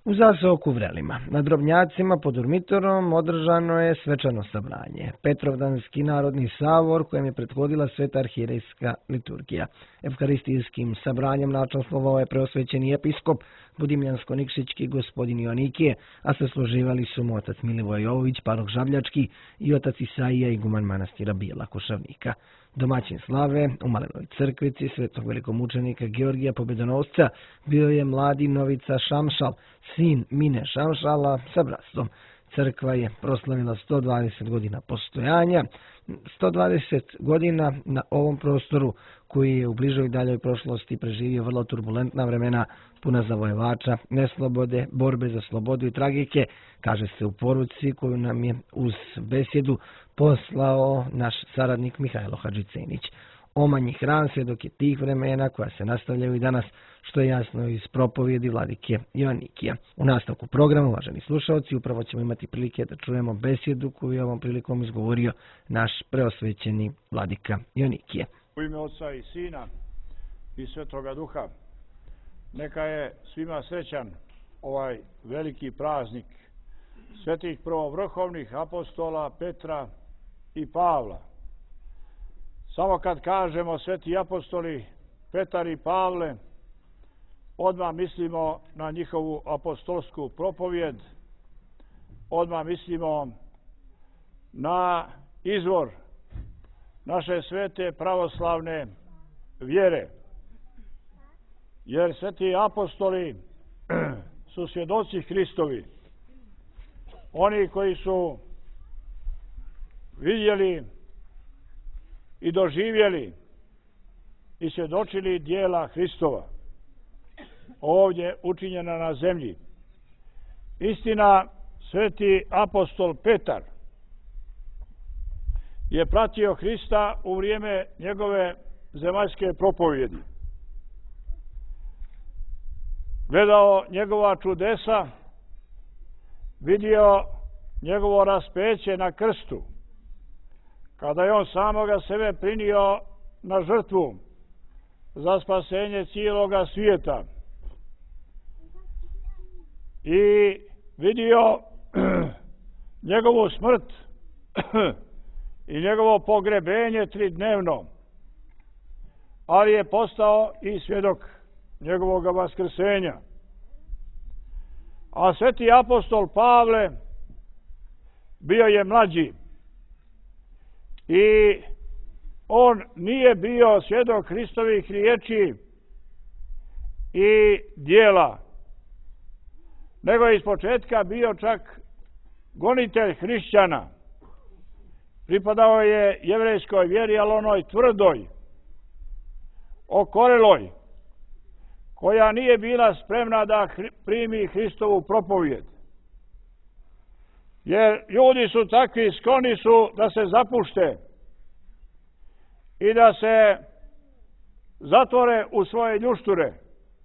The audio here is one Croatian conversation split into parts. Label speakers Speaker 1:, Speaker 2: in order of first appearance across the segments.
Speaker 1: U zaseoku Vrelima, na Drobnjacima pod Durmitorom, održano je svečano sabranje, Petrovdanski narodni sabor kojem je prethodila sveta arhijerejska liturgija. Evharistijskim sabranjem načastvovao je preosvećeni episkop Budimljansko-Nikšićki gospodin Joanikije, a sasluživali su mu otac Milivoje Jovović, paroh Žabljački i otac Isaija, iguman manastira Bijela Košavnika. Domaćin slave u Malenoj crkvici svetog velikomučenika Georgija Pobedonosca bio je mladi Novica Šamšal, sin Mine Šamšala sa bratstvom. Crkva je proslavila 120 godina postojanja, 120 godina na ovom prostoru koji je u bližoj i daljoj prošlosti preživio vrlo turbulentna vremena, puna zavojevača, neslobode, borbe za slobodu i tragike, kaže se u poruci koju nam je uz besjedu poslao naš saradnik Mihajlo Hadžicenić. Omanji hran svjedok je tih vremena koja se nastavljaju i danas, što je jasno iz propovjedi vladike Joanikija. U nastavku programa, uvaženi slušalci, upravo ćemo imati prilike da čujemo besjedu koju je ovom prilikom izgovorio naš preosvećeni vladika Joanikije.
Speaker 2: U ime Oca i Sina i Svetoga Duha, neka je svima srećan ovaj veliki praznik svetih prvovrhovnih apostola Petra i Pavla. Samo kad kažemo sveti apostoli Petar i Pavle, odmah mislimo na njihovu apostolsku propovjed, odmah mislimo na izvor naše svete pravoslavne vjere. Jer sveti apostoli su svjedoci Hristovi. Oni koji su vidjeli i doživjeli i svjedočili dijela Hristova ovdje učinjena na zemlji. Istina, sveti apostol Petar je pratio Hrista u vrijeme njegove zemaljske propovjedi. Gledao njegova čudesa, vidio njegovo raspeće na krstu, kada je on samoga sebe prinio na žrtvu za spasenje cijeloga svijeta. I vidio njegovu smrt i njegovo pogrebenje 3-dnevno, ali je postao i svjedok njegovog vaskrsenja. A sveti apostol Pavle bio je mlađi i on nije bio svjedok Hristovih riječi i dijela, nego je ispočetka bio čak gonitelj hrišćana. Pripadao je jevrejskoj vjeri, ali onoj tvrdoj, okoreloj, koja nije bila spremna da primi Hristovu propovjed. Jer ljudi su takvi, skloni su da se zapušte i da se zatvore u svoje ljušture.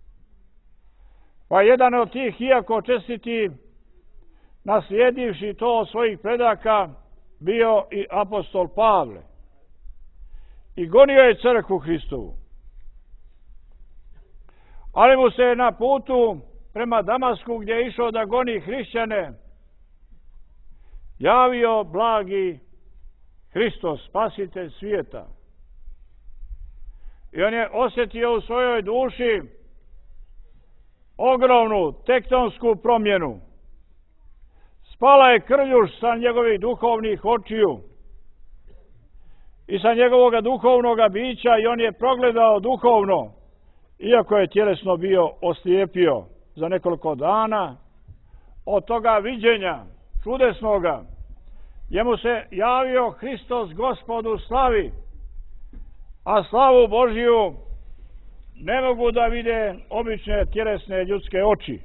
Speaker 2: Pa jedan od tih, iako čestiti, naslijedivši to od svojih predaka, bio i apostol Pavle. I gonio je crkvu Hristovu. Ali mu se na putu prema Damasku, gdje je išao da goni hrišćane, javio blagi Hristos, spasitelj svijeta. I on je osjetio u svojoj duši ogromnu tektonsku promjenu. Spala je krljuž sa njegovih duhovnih očiju i sa njegovog duhovnog bića i on je progledao duhovno, iako je tjelesno bio oslijepio za nekoliko dana. Od toga viđenja čudesnoga njemu se javio Hristos Gospodu slavi, a slavu Božiju ne mogu da vide obične tjelesne ljudske oči.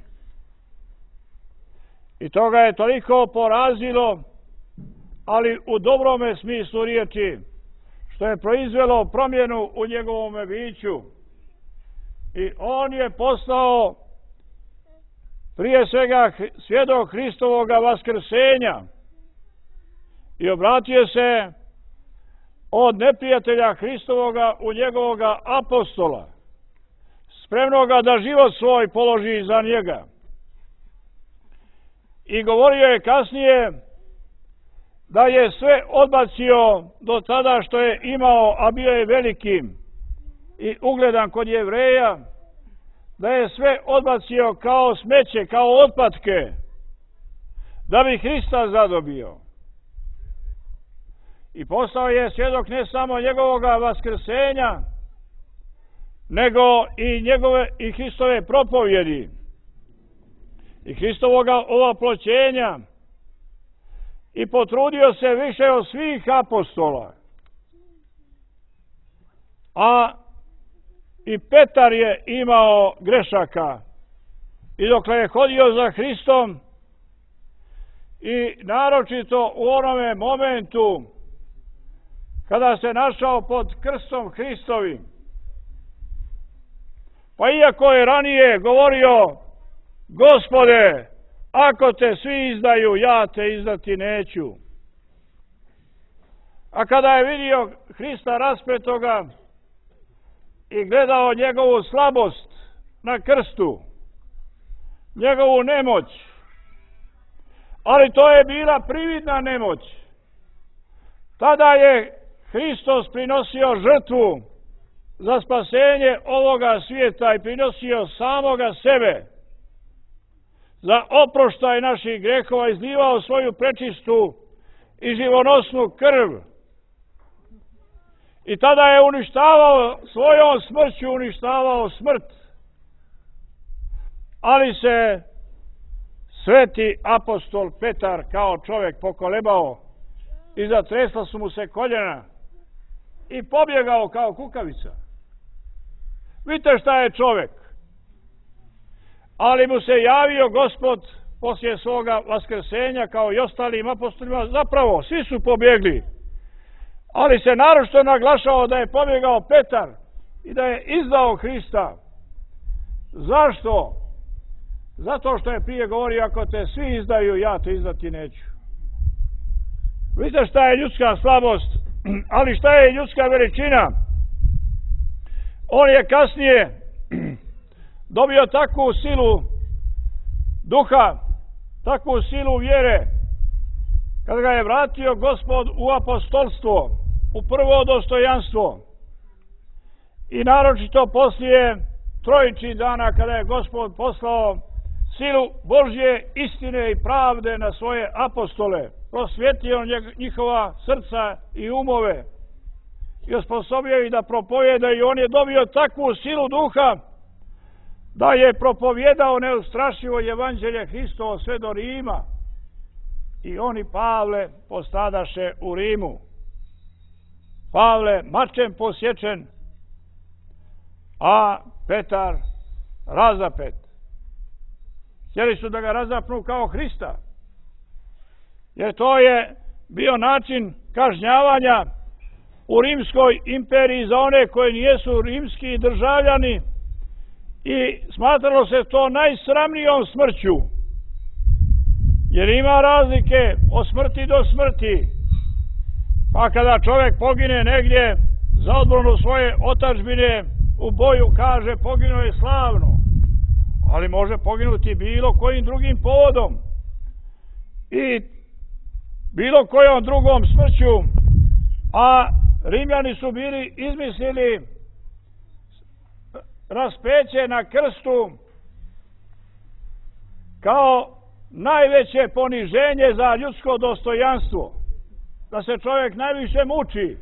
Speaker 2: I to ga je toliko porazilo, ali u dobrome smislu riječi, što je proizvelo promjenu u njegovome biću. I on je postao prije svega svjedok Hristovoga vaskrsenja i obratio se od neprijatelja Hristovoga u njegovoga apostola, spremnoga da život svoj položi za njega. I govorio je kasnije da je sve odbacio do tada što je imao, a bio je veliki i ugledan kod Jevreja, da je sve odbacio kao smeće, kao otpatke, da bi Hrista zadobio. I postao je svjedok ne samo njegovoga vaskrsenja, nego i Hristove propovjedi i Hristovoga ovaploćenja, i potrudio se više od svih apostola. A i Petar je imao grešaka i dokle je hodio za Hristom, i naročito u onome momentu kada se našao pod krstom Hristovim. Pa iako je ranije govorio: Gospode, ako te svi izdaju, ja te izdati neću. A kada je vidio Hrista raspetoga i gledao njegovu slabost na krstu, njegovu nemoć, ali to je bila prividna nemoć, tada je Hristos prinosio žrtvu za spasenje ovoga svijeta i prinosio samoga sebe za oproštaj naših grehova, izlivao svoju prečistu i živonosnu krv. I tada je svojom smrću uništavao smrt. Ali se sveti apostol Petar kao čovjek pokolebao i zatresla su mu se koljena i pobjegao kao kukavica. Vidite šta je čovjek. Ali mu se javio Gospod poslije svoga vaskrsenja kao i ostalim apostolima. Zapravo, svi su pobjegli. Ali se naročito naglašao da je pobjegao Petar i da je izdao Hrista. Zašto? Zato što je prije govorio: ako te svi izdaju, ja te izdati neću. Vidite šta je ljudska slabost, ali šta je ljudska veličina. On je kasnije dobio takvu silu duha, takvu silu vjere, kada ga je vratio Gospod u apostolstvo, u prvo dostojanstvo. I naročito poslije trojičnih dana, kada je Gospod poslao silu Božje istine i pravde na svoje apostole, prosvjetio njihova srca i umove i osposobio ih da propovjedaju. On je dobio takvu silu duha da je propovjedao neustrašivo evanđelje Hristovo sve do Rima. I on i Pavle postadaše u Rimu. Pavle mačem posječen, a Petar razapet. Htjeli su da ga razapnu kao Hrista, jer to je bio način kažnjavanja u Rimskoj imperiji za one koji nijesu rimski državljani, i smatralo se to najsramnijom smrću, jer ima razlike od smrti do smrti. Pa kada čovjek pogine negdje za odbranu svoje otadžbine u boju, kaže: poginuo je slavno, ali može poginuti bilo kojim drugim povodom i bilo kojom drugom smrću. A Rimljani su bili izmislili raspeće na krstu kao najveće poniženje za ljudsko dostojanstvo, da se čovjek najviše muči.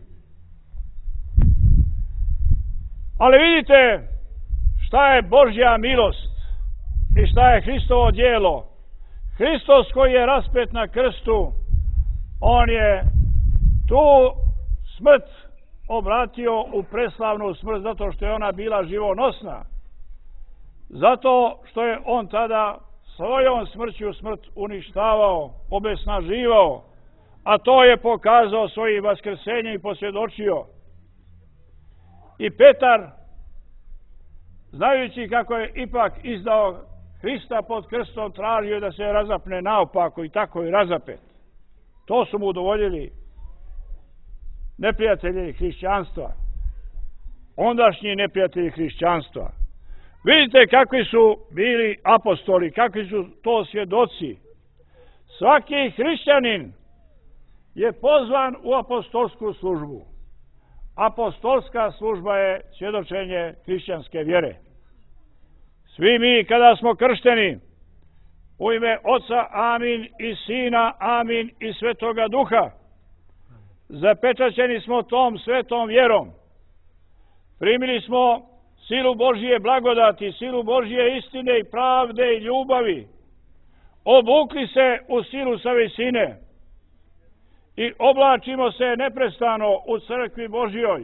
Speaker 2: Ali vidite šta je Božja milost i šta je Hristovo djelo. Hristos koji je raspet na krstu, on je tu smrt obratio u preslavnu smrt, zato što je ona bila živonosna. Zato što je on tada svojom smrću smrt uništavao, obesnaživao, a to je pokazao svojim vaskrsenjem i posvjedočio. I Petar, znajući kako je ipak izdao Hrista pod krstom, tražio da se razapne naopako, i tako i razapet. To su mu udovoljili neprijatelji hrišćanstva, ondašnji neprijatelji hrišćanstva. Vidite kakvi su bili apostoli, kakvi su to svjedoci. svaki hrišćanin je pozvan u apostolsku službu. Apostolska služba je svjedočenje hrišćanske vjere. Svi mi kada smo kršteni u ime Oca amin i Sina amin i Svetoga Duha, zapečaćeni smo tom svetom vjerom. Primili smo silu Božje blagodati, silu Božje istine i pravde i ljubavi. Obukli se u silu sa visine i oblačimo se neprestano u crkvi Božjoj.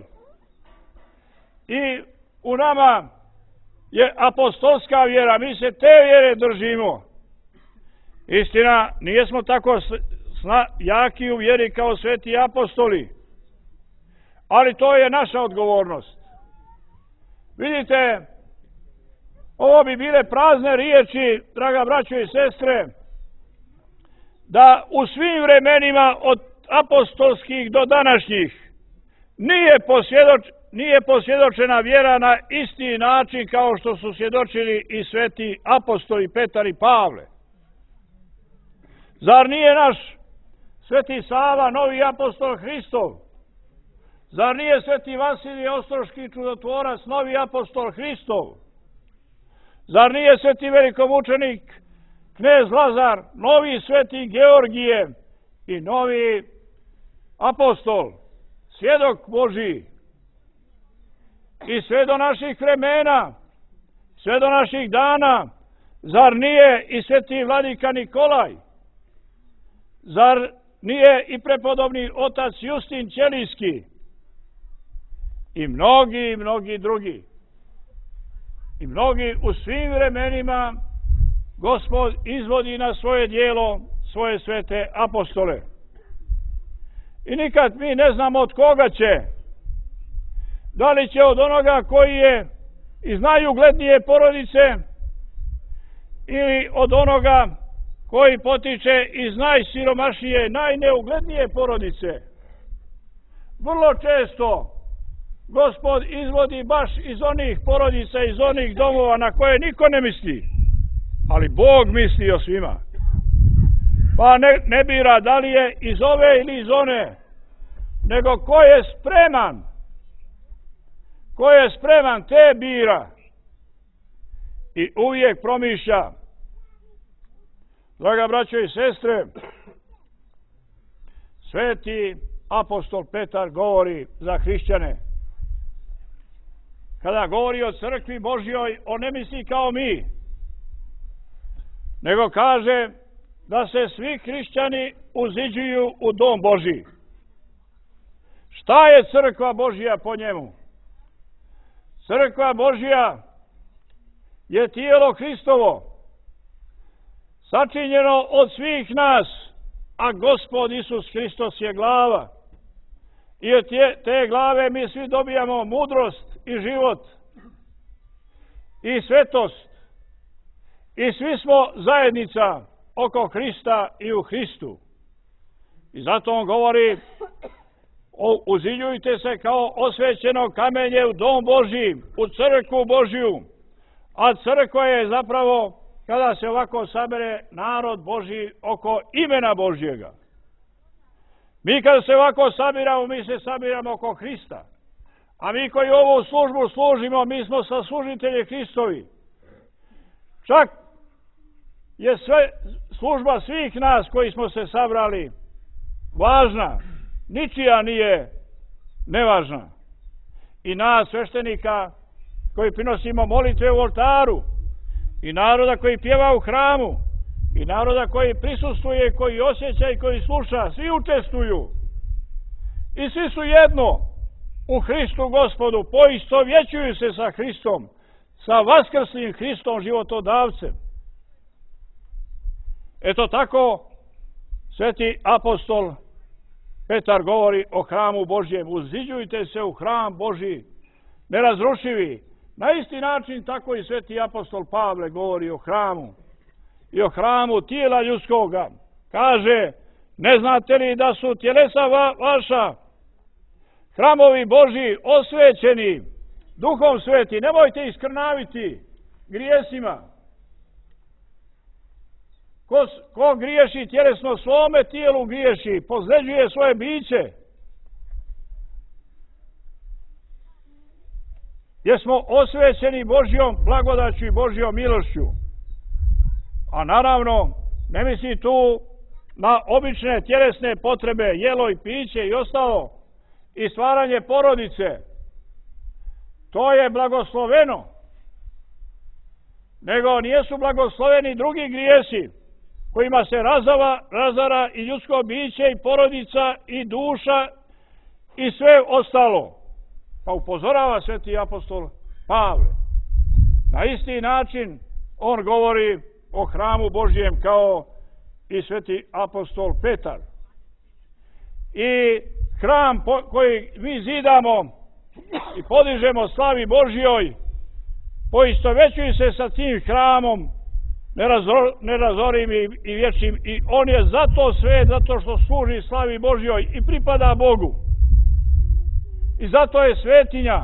Speaker 2: I u nama je apostolska vjera, mi se te vjere držimo. Istina, nijesmo tako jaki u vjeri kao sveti apostoli, ali to je naša odgovornost. Vidite, ovo bi bile prazne riječi, draga braćo i sestre, da u svim vremenima od apostolskih do današnjih nije posvjedočena vjera na isti način kao što su svjedočili i sveti apostoli Petar i Pavle. Zar nije naš sveti Sava novi apostol Hristov? Zar nije sveti Vasilije Ostroški čudotvorac novi apostol Hristov? Zar nije sveti velikomučenik knez Lazar novi sveti Georgije i novi apostol, svjedok Božji? I sve do naših vremena, sve do naših dana, zar nije i sveti vladika Nikolaj? Zar nije i prepodobni otac Justin Ćelijski? I mnogi drugi. I mnogi u svim vremenima Gospod izvodi na svoje djelo svoje svete apostole. I nikad mi ne znamo od koga će. Da li će od onoga koji je iz najuglednije porodice ili od onoga koji potiče iz najsiromašnije, najneuglednije porodice. Vrlo često Gospod izvodi baš iz onih porodica, iz onih domova na koje niko ne misli, ali Bog misli o svima. Pa ne bira da li je iz ove ili iz one, nego ko je spreman, te bira i uvijek promišlja. Draga braćo i sestre, sveti apostol Petar govori za hrišćane. Kada govori o crkvi Božjoj, on ne misli kao mi, nego kaže da se svi hrišćani uziđuju u dom Božji. Šta je crkva Božja po njemu? Crkva Božja je tijelo Hristovo, sačinjeno od svih nas, a Gospod Isus Hristos je glava. I od te glave mi svi dobijamo mudrost i život i svetost. I svi smo zajednica oko Hrista i u Hristu. I zato on govori, uziđujte se kao osvećeno kamenje u dom Božji, u crkvu Božju. A crkva je zapravo kada se ovako sabere narod Božji oko imena Božjega. Mi kada se ovako sabiramo, mi se sabiramo oko Hrista. A mi koji ovu službu služimo, mi smo saslužitelji Hristovi. Čak je služba svih nas koji smo se sabrali važna. Ničija nije nevažna. I nas, sveštenika, koji prinosimo molitve u oltaru, i naroda koji pjeva u hramu, i naroda koji prisustvuje, koji osjeća i koji sluša, svi učestvuju. I svi su jedno u Hristu Gospodu, poistovjećuju se sa Hristom, sa vaskrslim Hristom životodavcem. Eto tako sveti apostol Petar govori o hramu Božjem. Uziđujte se u hram Božji, nerazrušivi. Na isti način tako i sveti apostol Pavle govori o hramu i o hramu tijela ljudskoga. Kaže, ne znate li da su tjelesa vaša hramovi Božji osvećeni Duhom Sveti? Nemojte iskrnaviti grijesima. Ko griješi tjelesno, svome tijelu griješi, pozleđuje svoje biće. Jer smo osvećeni Božjom blagodaću i Božjom milošću. A naravno, ne misli tu na obične tjelesne potrebe, jelo i piće i ostalo, i stvaranje porodice. To je blagosloveno. Nego nijesu blagosloveni drugi grijesi, kojima se razara i ljudsko biće i porodica i duša i sve ostalo. Pa upozorava sveti apostol Pavle. Na isti način on govori o hramu Božjem kao i sveti apostol Petar. I hram koji mi zidamo i podižemo slavi Božjoj, poistovećuju se sa tim hramom nerazorim i vječnim, i on je zato sve, zato što služi slavi Božjoj i pripada Bogu. I zato je svetinja.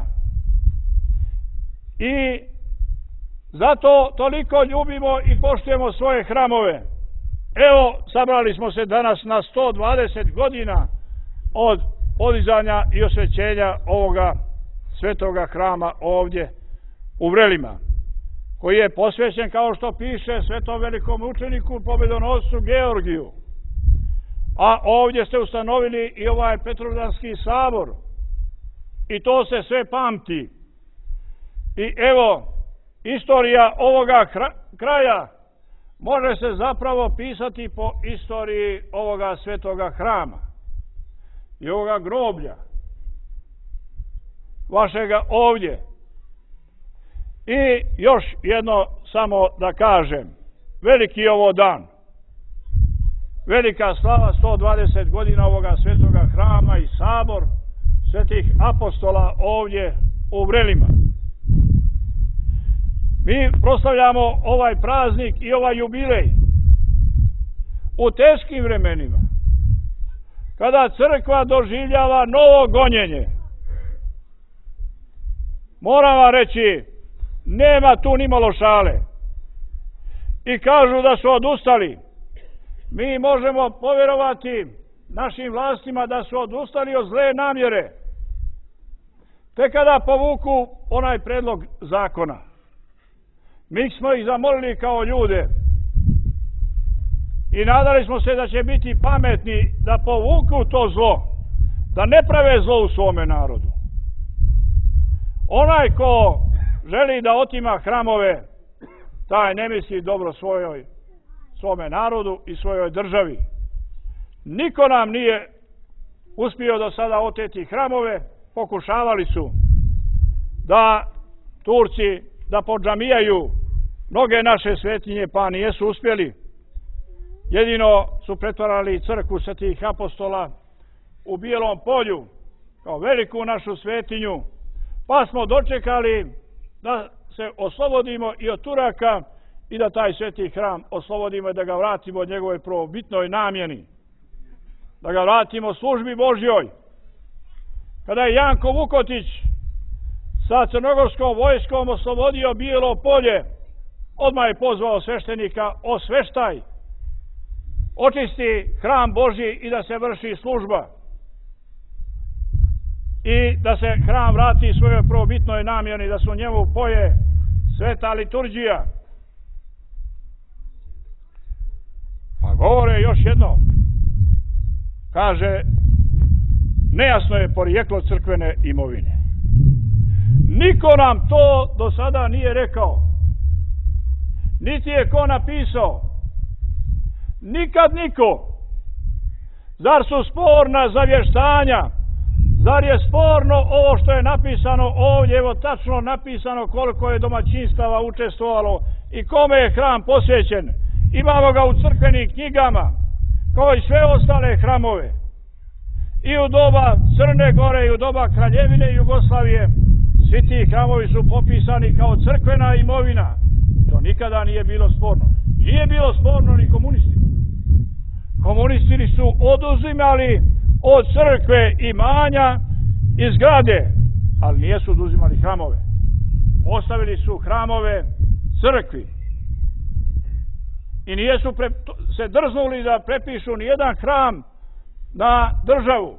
Speaker 2: I zato toliko ljubimo i poštujemo svoje hramove. Evo, sabrali smo se danas na 120 godina od podizanja i osvećenja ovoga svetoga hrama ovdje u Vrelima, koji je posvećen, kao što piše, svetom velikom učeniku, pobedonoscu Georgiju. A ovdje ste ustanovili i ovaj Petrovdanski sabor. I to se sve pamti. I evo, istorija ovoga kraja može se zapravo pisati po istoriji ovoga svetoga hrama i ovoga groblja vašega ovdje. I još jedno samo da kažem, veliki je ovo dan, velika slava 120 godina ovoga svetoga hrama i sabor svetih apostola ovdje u Vrelima. Mi proslavljamo ovaj praznik i ovaj jubilej u teškim vremenima, kada crkva doživljava novo gonjenje. Moram vam reći, nema tu ni malo šale. I kažu da su odustali. Mi možemo povjerovati našim vlastima da su odustali od zle namjere, te kada povuku onaj predlog zakona. Mi smo ih zamolili kao ljude i nadali smo se da će biti pametni da povuku to zlo, da ne prave zlo u svome narodu. Onaj ko želi da otima hramove, taj ne misli dobro svome narodu i svojoj državi. Niko nam nije uspio do sada oteti hramove. Pokušavali su da Turci da podžamijaju mnoge naše svetinje, pa nijesu uspjeli. Jedino su pretvarali crkvu svetih apostola u Bijelom polju kao veliku našu svetinju, pa smo dočekali da se oslobodimo i od Turaka i da taj sveti hram oslobodimo i da ga vratimo njegovoj prvobitnoj namjeni, da ga vratimo službi Božjoj. Kada je Janko Vukotić sa crnogorskom vojskom oslobodio Bijelo polje, odmah je pozvao sveštenika: osveštaj, očisti hram Božji i da se vrši služba i da se hram vrati svojoj prvobitnoj namjeni, da se u njemu poje sveta liturgija. Pa govore još jedno, kaže, nejasno je porijeklo crkvene imovine. Niko nam to do sada nije rekao, niti je ko napisao, nikad niko. Zar su sporna zavještanja? Zar je sporno ovo što je napisano ovdje? Evo tačno napisano koliko je domaćinstava učestvovalo i kome je hram posvećen. Imamo ga u crkvenim knjigama, kao i sve ostale hramove. I u doba Crne Gore i u doba Kraljevine Jugoslavije svi ti hramovi su popisani kao crkvena imovina. To nikada nije bilo sporno. Nije bilo sporno ni komunistima. Komunisti su oduzimali od crkve imanja i zgrade, ali nijesu oduzimali hramove. Ostavili su hramove crkvi. I nijesu se drznuli da prepišu nijedan hram na državu.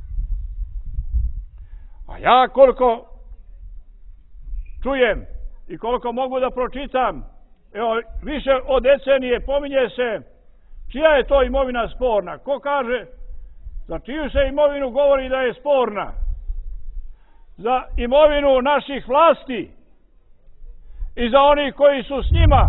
Speaker 2: A ja koliko čujem i koliko mogu da pročitam, evo, više od decenije pominje se čija je to imovina sporna. Ko kaže za čiju se imovinu govori da je sporna? Za imovinu naših vlasti i za onih koji su s njima.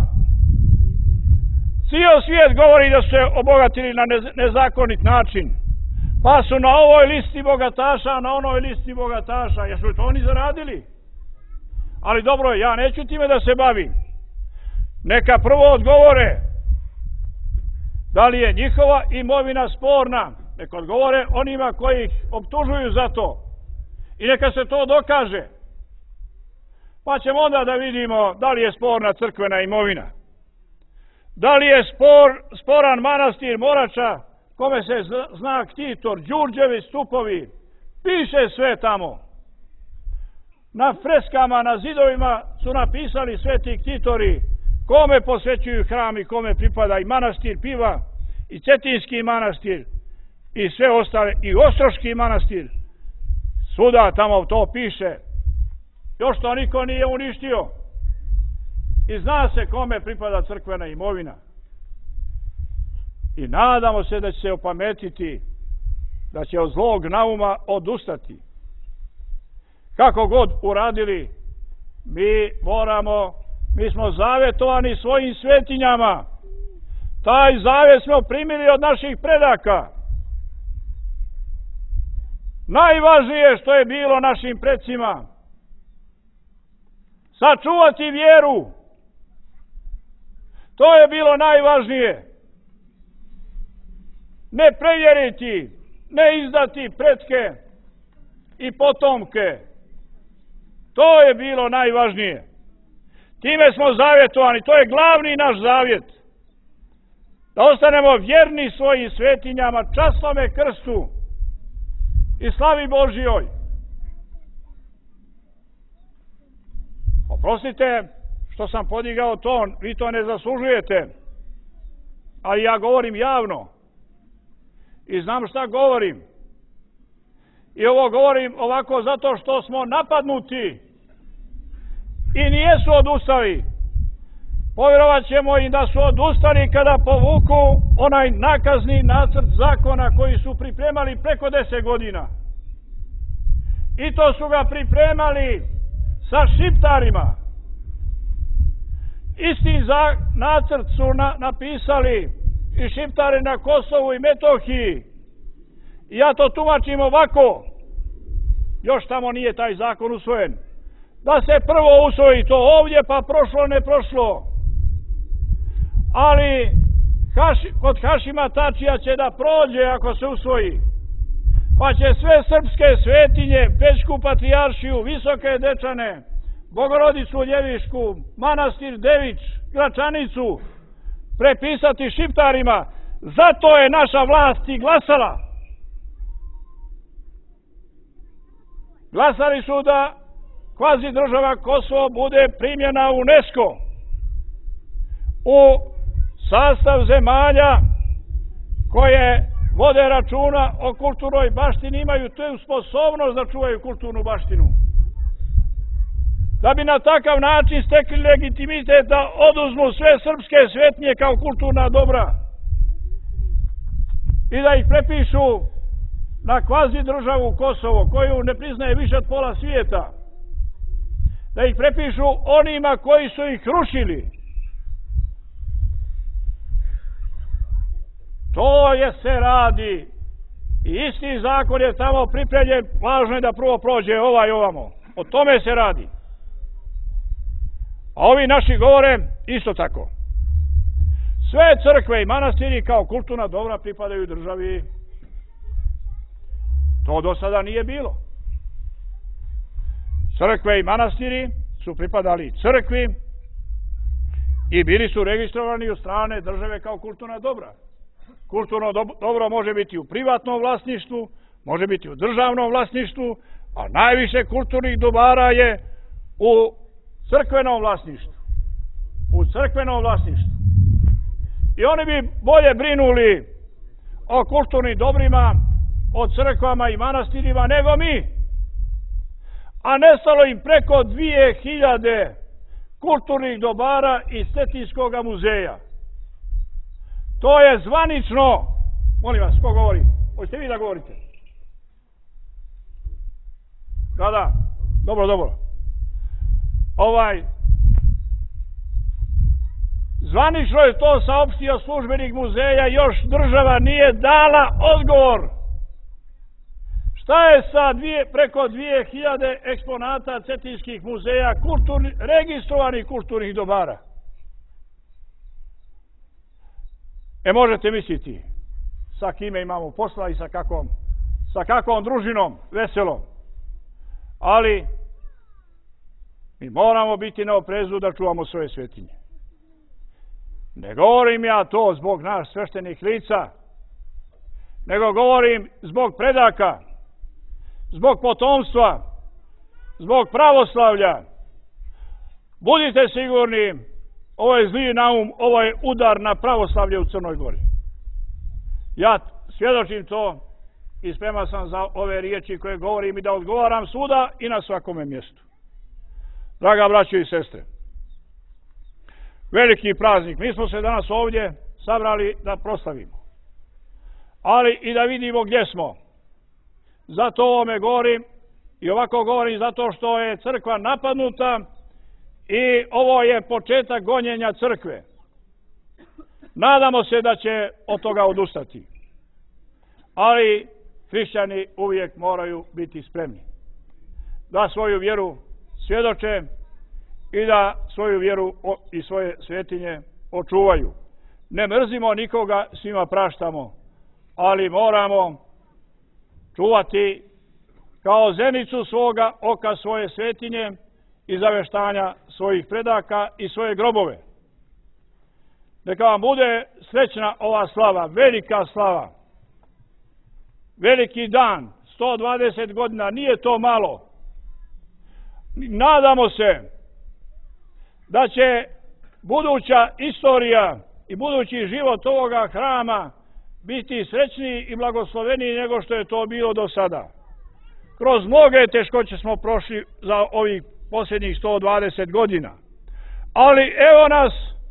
Speaker 2: Cijel svijet govori da su se obogatili na nezakonit način. Pa su na ovoj listi bogataša, a na onoj listi bogataša. Jesu li to oni zaradili? Ali dobro, ja neću time da se bavim. Neka prvo odgovore da li je njihova imovina sporna. Neka odgovore onima koji ih optužuju za to. I neka se to dokaže. Pa ćemo onda da vidimo da li je sporna crkvena imovina. Da li je sporan manastir Morača, kome se zna ktitor, Đurđevi stupovi. Piše sve tamo. Na freskama, na zidovima su napisali sve ti ktitori kome posvećuju hram i kome pripada i manastir Piva, i Cetinski manastir, i sve ostale, i Ostroški manastir. Svuda tamo to piše. Još to niko nije uništio. I zna se kome pripada crkvena imovina. I nadamo se da će se opametiti, da će od zlog nauma odustati. Kako god uradili, mi smo zavetovani svojim svetinjama. Taj zavet smo primili od naših predaka. Najvažnije što je bilo našim predsima, sačuvati vjeru. To je bilo najvažnije. Ne prevjeriti, ne izdati pretke i potomke. To je bilo najvažnije. Time smo zavjetovani, to je glavni naš zavjet. Da ostanemo vjerni svojim svetinjama, časnome krstu i slavi Božjoj. Oprostite što sam podigao ton, vi to ne zaslužujete, ali ja govorim javno i znam šta govorim. I ovo govorim ovako zato što smo napadnuti i nijesu odustali. Povjerovat ćemo im da su odustali kada povuku onaj nakazni nacrt zakona koji su pripremali preko 10 godina. I to su ga pripremali sa šiptarima. Isti nacrt su napisali i šiptari na Kosovu i Metohiji. I ja to tumačim ovako. Još tamo nije taj zakon usvojen. Da se prvo usvoji to ovdje, pa prošlo ne prošlo. Ali kod Hašima Tačija će da prođe ako se usvoji. Pa će sve srpske svetinje, Pećku patrijaršiju, Visoke Dečane, Bogorodicu Ljevišku, manastir Dević, Gračanicu prepisati šiptarima. Zato je naša vlast i glasala. Glasali su da kvazi država Kosovo bude primljena u UNESCO u sastav zemalja koje vode računa o kulturnoj baštini, imaju tu sposobnost da čuvaju kulturnu baštinu. Da bi na takav način stekli legitimitet da oduzmu sve srpske svetinje kao kulturna dobra i da ih prepišu na kvazi državu Kosovo, koju ne priznaje više od pola svijeta. Da ih prepišu onima koji su ih rušili. To je se radi. I isti zakon je tamo pripremljen, važno je da prvo prođe ovaj ovamo. O tome se radi. A ovi naši govore isto tako. Sve crkve i manastiri kao kulturna dobra pripadaju državi. To do sada nije bilo. Crkve i manastiri su pripadali crkvi i bili su registrovani od strane države kao kulturna dobra. Kulturno dobro može biti u privatnom vlasništvu, može biti u državnom vlasništvu, a najviše kulturnih dobara je u crkvenom vlasništvu. U crkvenom vlasništvu. I oni bi bolje brinuli o kulturnim dobrima, o crkvama i manastirima nego mi. A nestalo im preko 2000 kulturnih dobara iz Cetinskog muzeja. To je zvanično. Molim vas, ko govori? Hoćete vi da govorite? Da. Dobro. Zvanično je to saopštio službenik muzeja, još država nije dala odgovor. Šta je sa preko 2000 eksponata cetinskih muzeja, registrovanih kulturnih dobara? Možete misliti sa kime imamo posla i sa kakvom družinom veselom. Ali mi moramo biti na oprezu da čuvamo svoje svetinje. Ne govorim ja to zbog nas sveštenih lica, nego govorim zbog predaka, zbog potomstva, zbog pravoslavlja. Budite sigurni, ovo je zli naum, ovo je udar na pravoslavlje u Crnoj Gori. Ja svjedočim to i spreman sam za ove riječi koje govorim i da odgovaram svuda i na svakome mjestu. Draga braćo i sestre, veliki praznik. Mi smo se danas ovdje sabrali da proslavimo, ali i da vidimo gdje smo. Zato o ovome govorim i ovako govorim zato što je crkva napadnuta i ovo je početak gonjenja crkve. Nadamo se da će od toga odustati. Ali hrišćani uvijek moraju biti spremni da svoju vjeru svjedoče i da svoju vjeru i svoje svetinje očuvaju. Ne mrzimo nikoga, svima praštamo, ali moramo čuvati kao zenicu svoga oka svoje svetinje i zaveštanja svojih predaka i svoje grobove. Neka vam bude srećna ova slava, velika slava, veliki dan, 120 godina, nije to malo. Nadamo se da će buduća istorija i budući život ovoga hrama biti srećniji i blagosloveniji nego što je to bilo do sada. Kroz mnoge teškoće smo prošli za ovih posljednjih 120 godina. Ali evo nas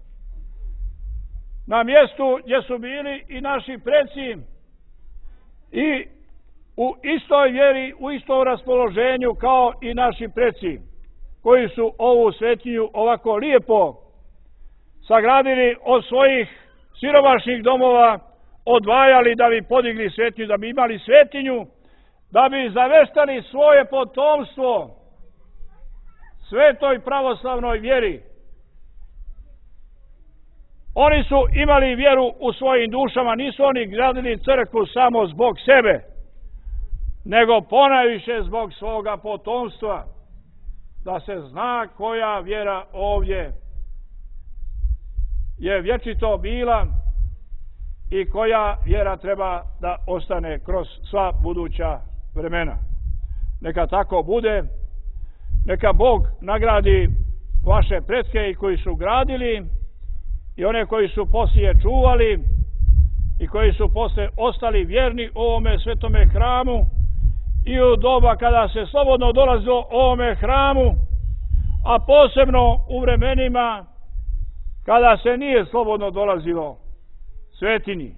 Speaker 2: na mjestu gdje su bili i naši preci i u istoj vjeri, u istom raspoloženju kao i naši preci koji su ovu svetinju ovako lijepo sagradili od svojih siromašnih domova, odvajali da bi podigli svetinju, da bi imali svetinju, da bi zaveštali svoje potomstvo svetoj pravoslavnoj vjeri. Oni su imali vjeru u svojim dušama, nisu oni gradili crkvu samo zbog sebe, nego ponajviše zbog svoga potomstva, da se zna koja vjera ovdje je vječito bila i koja vjera treba da ostane kroz sva buduća vremena. Neka tako bude, neka Bog nagradi vaše pretke i koji su gradili i one koji su poslije čuvali i koji su poslije ostali vjerni ovome svetome hramu i u doba kada se slobodno dolazilo ovome hramu, a posebno u vremenima kada se nije slobodno dolazilo svetinji.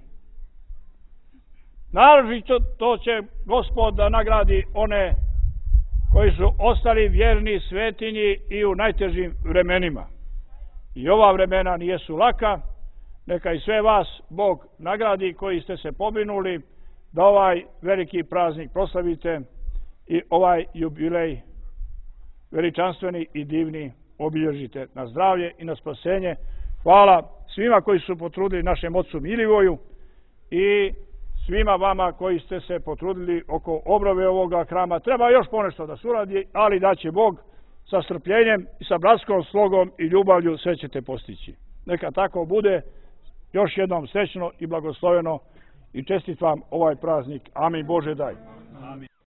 Speaker 2: Naročito to će Gospod da nagradi one koji su ostali vjerni svetinji i u najtežim vremenima. I ova vremena nijesu laka, neka i sve vas Bog nagradi koji ste se pobrinuli da ovaj veliki praznik proslavite i ovaj jubilej veličanstveni i divni obilježite na zdravlje i na spasenje. Hvala svima koji su potrudili našem ocu Milivoju i svima vama koji ste se potrudili oko obnove ovoga hrama. Treba još ponešto da se uradi, ali da će Bog sa strpljenjem i sa bratskom slogom i ljubavlju sve ćete postići. Neka tako bude. Još jednom srećno i blagosloveno i čestit vam ovaj praznik. Amin. Bože daj. Amin.